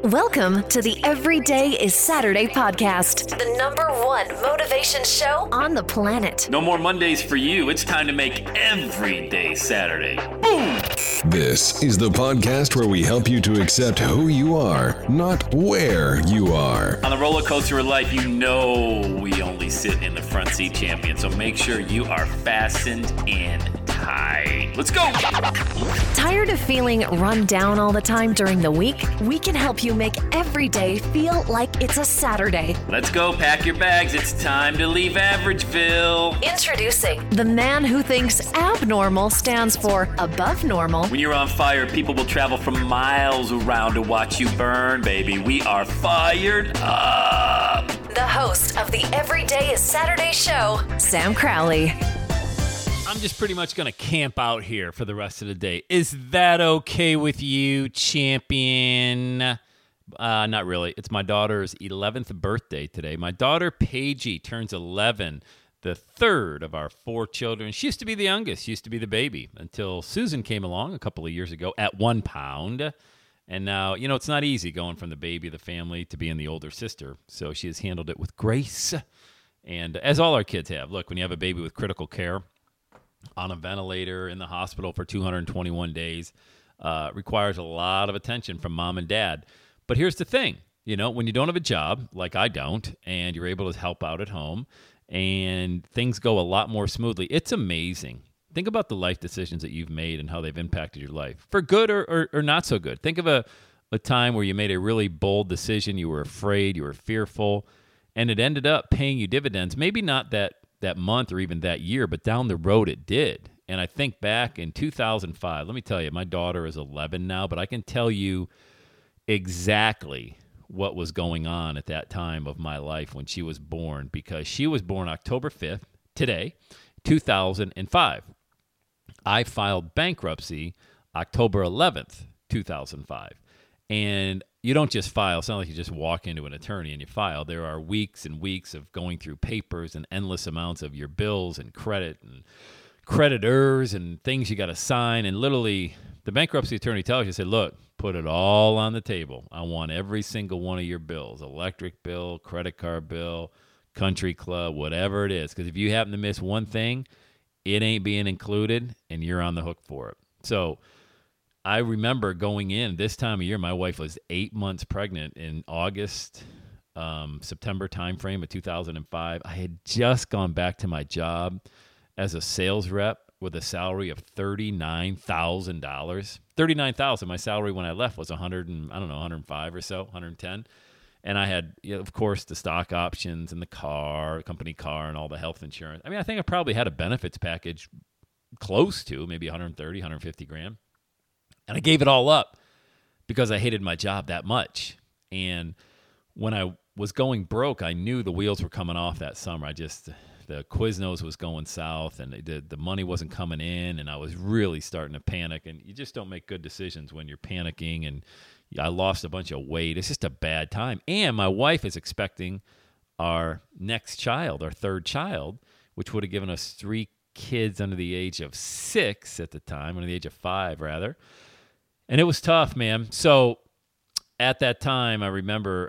Welcome to the Everyday is Saturday podcast, the #1 motivation show on the planet. No more Mondays for you. It's time to make every day Saturday. Boom! This is the podcast where we help you to accept who you are, not where you are. On the roller coaster of life, you know we only sit in the front seat, champion. So make sure you are fastened in tight. Let's go! Tired of feeling run down all the time during the week? We can help you make every day feel like it's a Saturday. Let's go, pack your bags. It's time to leave Averageville. Introducing the man who thinks abnormal stands for above normal. When you're on fire, people will travel from miles around to watch you burn, baby. We are fired up. The host of the Everyday is Saturday show, Sam Crowley. I'm just pretty much going to camp out here for the rest of the day. Is that okay with you, champion? Not really. It's my daughter's 11th birthday today. My daughter, Paigey, turns 11, the third of our 4 children. She used to be the youngest. She used to be the baby until Susan came along a couple of years ago at 1 pound. And now, you know, it's not easy going from the baby of the family to being the older sister. So she has handled it with grace. And as all our kids have. Look, when you have a baby with critical care, on a ventilator in the hospital for 221 days, requires a lot of attention from mom and dad. But here's the thing, you know, when you don't have a job, like I don't, and you're able to help out at home, and things go a lot more smoothly, it's amazing. Think about the life decisions that you've made and how they've impacted your life, for good or not so good. Think of a time where you made a really bold decision, you were afraid, you were fearful, and it ended up paying you dividends. Maybe not that month or even that year, but down the road it did. And I think back in 2005, let me tell you, my daughter is 11 now, but I can tell you exactly what was going on at that time of my life when she was born, because she was born October 5th, today, 2005. I filed bankruptcy October 11th, 2005. And you don't just file. It's not like you just walk into an attorney and you file. There are weeks and weeks of going through papers and endless amounts of your bills and credit and creditors and things you got to sign. And literally, the bankruptcy attorney tells you, say, look, put it all on the table. I want every single one of your bills, electric bill, credit card bill, country club, whatever it is. Because if you happen to miss one thing, it ain't being included and you're on the hook for it. So I remember going in this time of year, my wife was 8 months pregnant in August, September timeframe of 2005. I had just gone back to my job as a sales rep with a salary of $39,000. $39,000. My salary when I left was 105 or so, 110. And I had, you know, of course, the stock options and the car, company car, and all the health insurance. I mean, I think I probably had a benefits package close to maybe 130, 150 grand. And I gave it all up because I hated my job that much. And when I was going broke, I knew the wheels were coming off that summer. The Quiznos was going south, and the money wasn't coming in, and I was really starting to panic. And you just don't make good decisions when you're panicking. And I lost a bunch of weight. It's just a bad time. And my wife is expecting our next child, our third child, which would have given us 3 kids under the age of 6 at the time, under the age of 5, rather. And it was tough, man. So at that time, I remember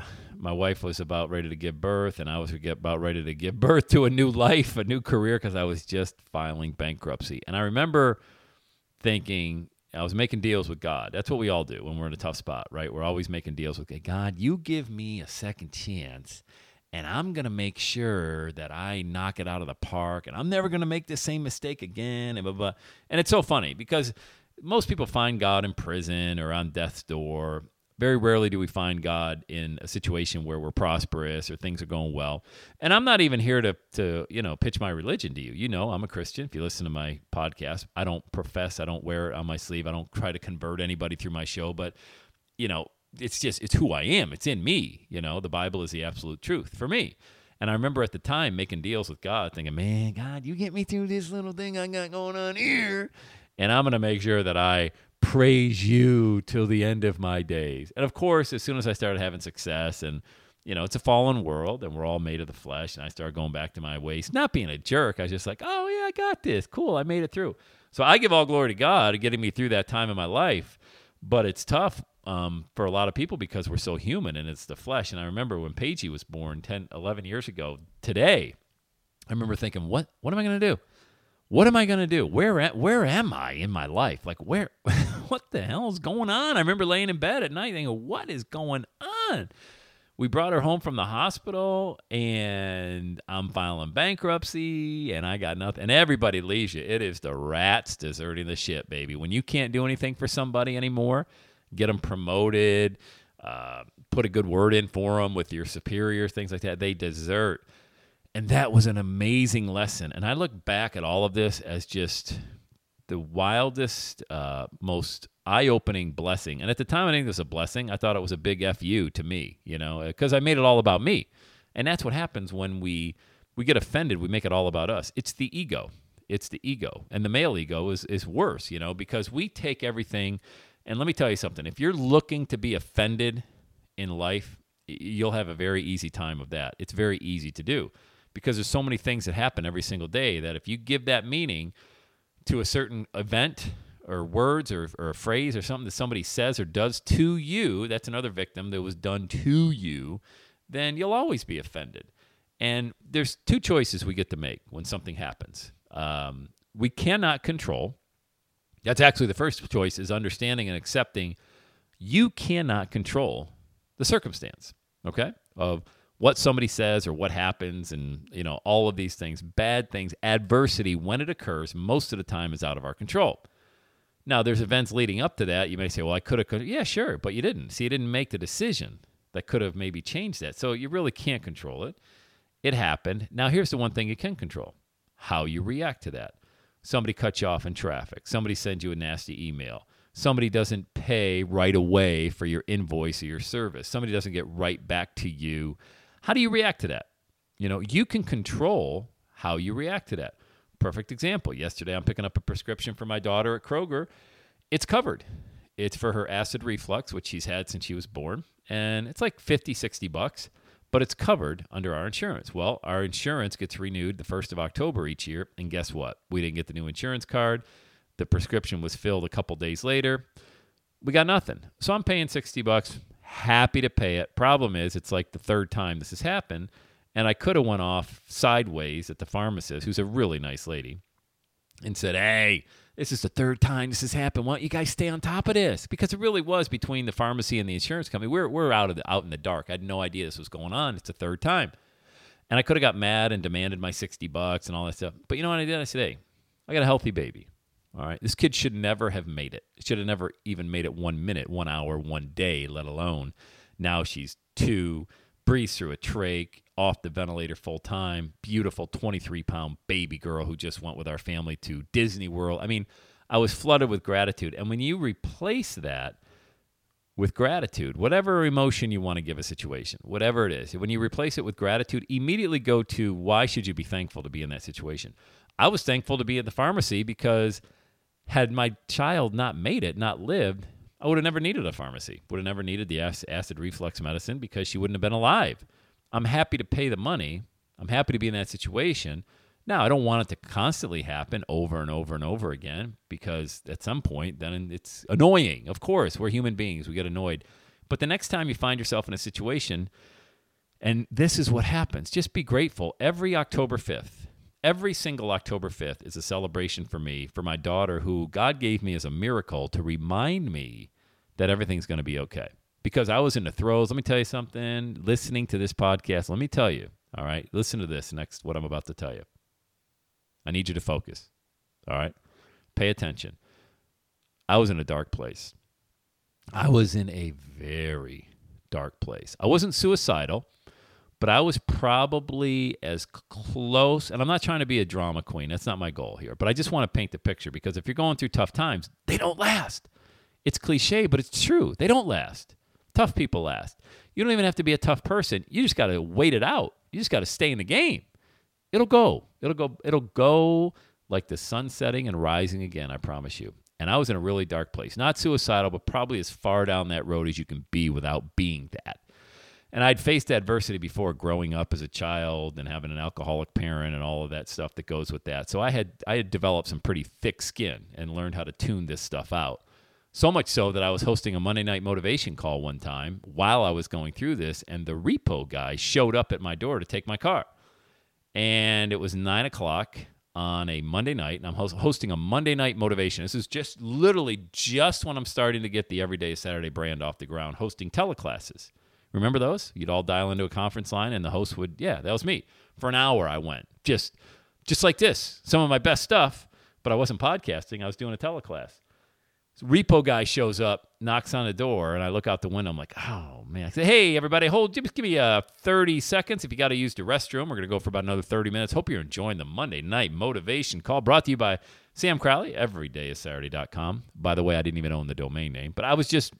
my wife was about ready to give birth, and I was about ready to give birth to a new life, a new career, because I was just filing bankruptcy. And I remember thinking, I was making deals with God. That's what we all do when we're in a tough spot, right? We're always making deals with God. You give me a second chance, and I'm going to make sure that I knock it out of the park, and I'm never going to make the same mistake again, and blah, blah. And it's so funny because most people find God in prison or on death's door. Very rarely do we find God in a situation where we're prosperous or things are going well. And I'm not even here to pitch my religion to you. You know, I'm a Christian. If you listen to my podcast, I don't profess, I don't wear it on my sleeve. I don't try to convert anybody through my show, but you know, it's who I am. It's in me. You know, the Bible is the absolute truth for me. And I remember at the time making deals with God, thinking, man, God, you get me through this little thing I got going on here, and I'm going to make sure that I praise you till the end of my days. And of course, as soon as I started having success, and you know, it's a fallen world and we're all made of the flesh, and I started going back to my ways, not being a jerk. I was just like, oh yeah, I got this. Cool. I made it through. So I give all glory to God for getting me through that time in my life. But it's tough for a lot of people because we're so human and it's the flesh. And I remember when Paigey was born 10, 11 years ago today, I remember thinking, what am I going to do? What am I going to do? Where am I in my life? Like, what the hell is going on? I remember laying in bed at night thinking, what is going on? We brought her home from the hospital, and I'm filing bankruptcy, and I got nothing. And everybody leaves you. It is the rats deserting the ship, baby. When you can't do anything for somebody anymore, get them promoted, put a good word in for them with your superiors, things like that, they desert. And that was an amazing lesson. And I look back at all of this as just the wildest, most eye-opening blessing. And at the time, I think it was a blessing. I thought it was a big F-U to me, because I made it all about me. And that's what happens when we get offended. We make it all about us. It's the ego. It's the ego. And the male ego is worse, because we take everything. And let me tell you something. If you're looking to be offended in life, you'll have a very easy time of that. It's very easy to do because there's so many things that happen every single day that if you give that meaning to a certain event or words or a phrase or something that somebody says or does to you, that's another victim that was done to you, then you'll always be offended. And there's two choices we get to make when something happens. We cannot control. That's actually the first choice, is understanding and accepting you cannot control the circumstance, okay, of what somebody says or what happens and, all of these things, bad things, adversity, when it occurs, most of the time is out of our control. Now, there's events leading up to that. You may say, well, I could have. Yeah, sure, but you didn't. See, you didn't make the decision that could have maybe changed that. So you really can't control it. It happened. Now, here's the one thing you can control, how you react to that. Somebody cuts you off in traffic. Somebody sends you a nasty email. Somebody doesn't pay right away for your invoice or your service. Somebody doesn't get right back to you. How do you react to that? You can control how you react to that. Perfect example. Yesterday, I'm picking up a prescription for my daughter at Kroger. It's covered. It's for her acid reflux, which she's had since she was born. And it's like $50, $60, but it's covered under our insurance. Well, our insurance gets renewed the 1st of October each year. And guess what? We didn't get the new insurance card. The prescription was filled a couple days later. We got nothing. So I'm paying $60. Happy to pay it. Problem is, it's like the third time this has happened, and I could have went off sideways at the pharmacist, who's a really nice lady, and said, hey, this is the third time this has happened. Why don't you guys stay on top of this? Because it really was between the pharmacy and the insurance company. We're out in the dark. I had no idea this was going on. It's the third time. And I could have got mad and demanded my $60 and all that stuff. But you know what I did? I said, hey, I got a healthy baby. All right, this kid should never have made it. Should have never even made it 1 minute, 1 hour, 1 day, let alone now she's 2, breathes through a trach, off the ventilator full time, beautiful 23-pound baby girl who just went with our family to Disney World. I mean, I was flooded with gratitude. And when you replace that with gratitude, whatever emotion you want to give a situation, whatever it is, when you replace it with gratitude, immediately go to why should you be thankful to be in that situation? I was thankful to be at the pharmacy because had my child not made it, not lived, I would have never needed a pharmacy. Would have never needed the acid reflux medicine because she wouldn't have been alive. I'm happy to pay the money. I'm happy to be in that situation. Now, I don't want it to constantly happen over and over and over again because at some point, then it's annoying. Of course, we're human beings. We get annoyed. But the next time you find yourself in a situation, and this is what happens, just be grateful. Every October 5th, every single October 5th is a celebration for me, for my daughter, who God gave me as a miracle to remind me that everything's going to be okay. Because I was in the throes. Let me tell you something. Listening to this podcast, let me tell you, all right, listen to this next, what I'm about to tell you. I need you to focus, all right? Pay attention. I was in a dark place. I was in a very dark place. I wasn't suicidal, but I was probably as close, and I'm not trying to be a drama queen. That's not my goal here. But I just want to paint the picture because if you're going through tough times, they don't last. It's cliche, but it's true. They don't last. Tough people last. You don't even have to be a tough person. You just got to wait it out. You just got to stay in the game. It'll go. It'll go like the sun setting and rising again, I promise you. And I was in a really dark place. Not suicidal, but probably as far down that road as you can be without being that. And I'd faced adversity before growing up as a child and having an alcoholic parent and all of that stuff that goes with that. So I had developed some pretty thick skin and learned how to tune this stuff out. So much so that I was hosting a Monday night motivation call one time while I was going through this, and the repo guy showed up at my door to take my car. And it was 9 o'clock on a Monday night, and I'm hosting a Monday night motivation. This is just literally just when I'm starting to get the Everyday is Saturday brand off the ground, hosting teleclasses. Remember those? You'd all dial into a conference line, and the host would, that was me. For an hour I went, just like this. Some of my best stuff, but I wasn't podcasting. I was doing a teleclass. Repo guy shows up, knocks on the door, and I look out the window. I'm like, oh, man. I say, hey, everybody, just give me 30 seconds. If you got to use the restroom, we're going to go for about another 30 minutes. Hope you're enjoying the Monday night motivation call brought to you by Sam Crowley, everydayissaturday.com. By the way, I didn't even own the domain name, but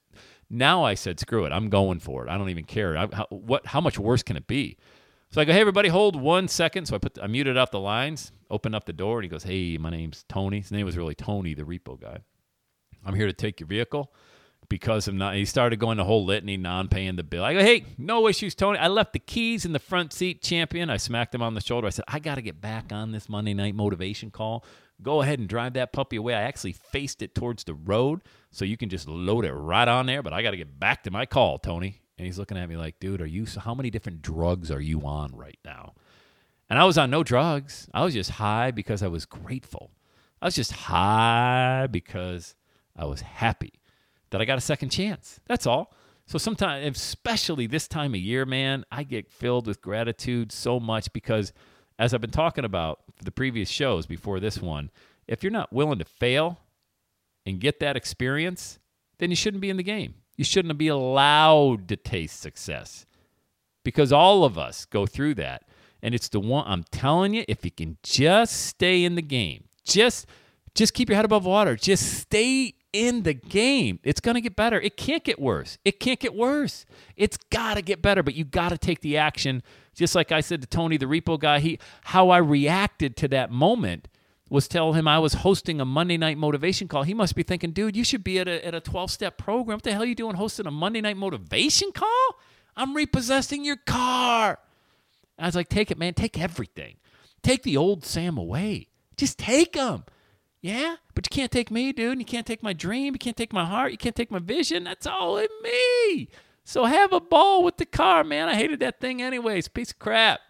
now I said, screw it. I'm going for it. I don't even care. How much worse can it be? So I go, hey, everybody, hold 1 second. So I muted out the lines, opened up the door, and he goes, hey, my name's Tony. His name was really Tony, the repo guy. I'm here to take your vehicle because he started going the whole litany, non-paying the bill. I go, hey, no issues, Tony. I left the keys in the front seat, champion. I smacked him on the shoulder. I said, I got to get back on this Monday night motivation call. Go ahead and drive that puppy away. I actually faced it towards the road, so you can just load it right on there, but I got to get back to my call, Tony. And he's looking at me like, dude, how many different drugs are you on right now? And I was on no drugs. I was just high because I was grateful. I was just high because I was happy that I got a second chance. That's all. So sometimes, especially this time of year, man, I get filled with gratitude so much because, as I've been talking about for the previous shows before this one, if you're not willing to fail and get that experience, then you shouldn't be in the game. You shouldn't be allowed to taste success because all of us go through that. And it's the one, I'm telling you, if you can just stay in the game, just keep your head above water, just stay in the game, it's going to get better. It can't get worse. It can't get worse. It's got to get better, but you got to take the action. Just like I said to Tony, the repo guy, how I reacted to that moment was tell him I was hosting a Monday night motivation call. He must be thinking, dude, you should be at a 12-step program. What the hell are you doing hosting a Monday night motivation call? I'm repossessing your car. And I was like, take it, man. Take everything. Take the old Sam away. Just take him. Yeah, but you can't take me, dude. You can't take my dream. You can't take my heart. You can't take my vision. That's all in me. So have a ball with the car, man. I hated that thing anyways. Piece of crap.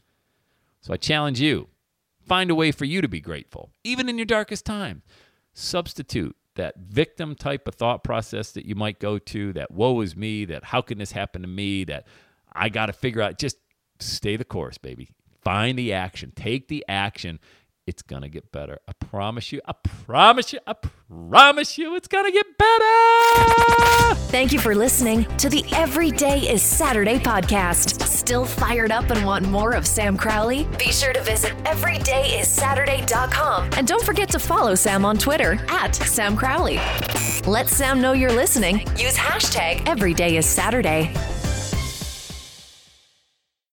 So I challenge you. Find a way for you to be grateful, even in your darkest time. Substitute that victim type of thought process that you might go to, that woe is me, that how can this happen to me, that I got to figure out. Just stay the course, baby. Find the action. Take the action. It's going to get better. I promise you. I promise you. I promise you it's going to get better. Thank you for listening to the Everyday is Saturday podcast. Still fired up and want more of Sam Crowley? Be sure to visit everydayissaturday.com. And don't forget to follow Sam on Twitter @Sam Crowley. Let Sam know you're listening. Use #EverydayIsSaturday.